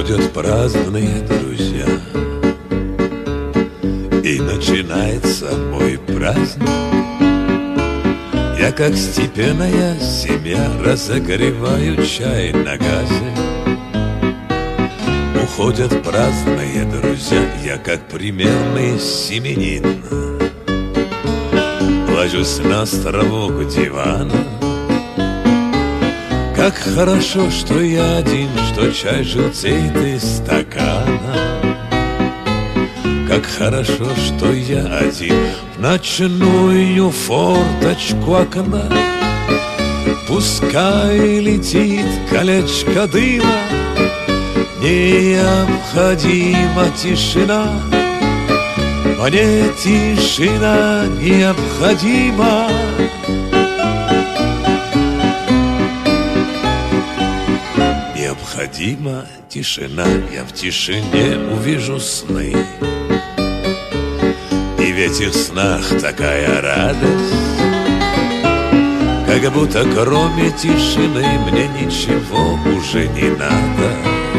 Уходят праздные друзья, и начинается мой праздник. Я, как степенная семья, разогреваю чай на газе. Уходят праздные друзья, я, как примерный семенин, ложусь на островок дивана. Как хорошо, что я один, что чай желтеет из стакана. Как хорошо, что я один в ночную форточку окна. Пускай летит колечко дыма, необходима тишина. Мне тишина необходима. Необходима тишина, я в тишине увижу сны. И в этих снах такая радость, как будто кроме тишины мне ничего уже не надо.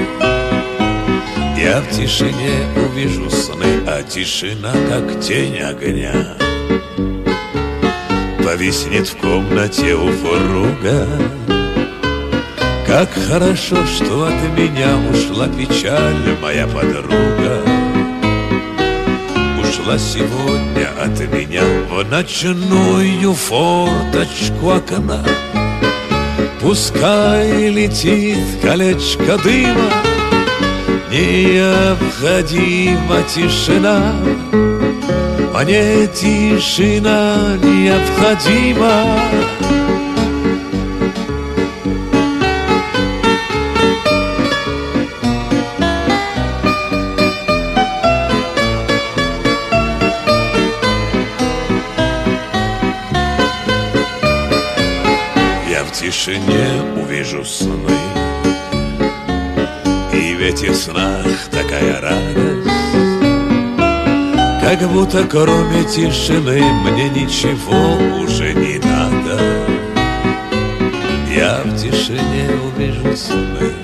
Я в тишине увижу сны, а тишина, как тень огня, повиснет в комнате у фруга. Как хорошо, что от меня ушла печаль, моя подруга. Ушла сегодня от меня в ночную форточку окна. Пускай летит колечко дыма, необходима тишина. Мне тишина необходима. В тишине увижу сны, и в этих снах такая радость, как будто кроме тишины мне ничего уже не надо. Я в тишине увижу сны.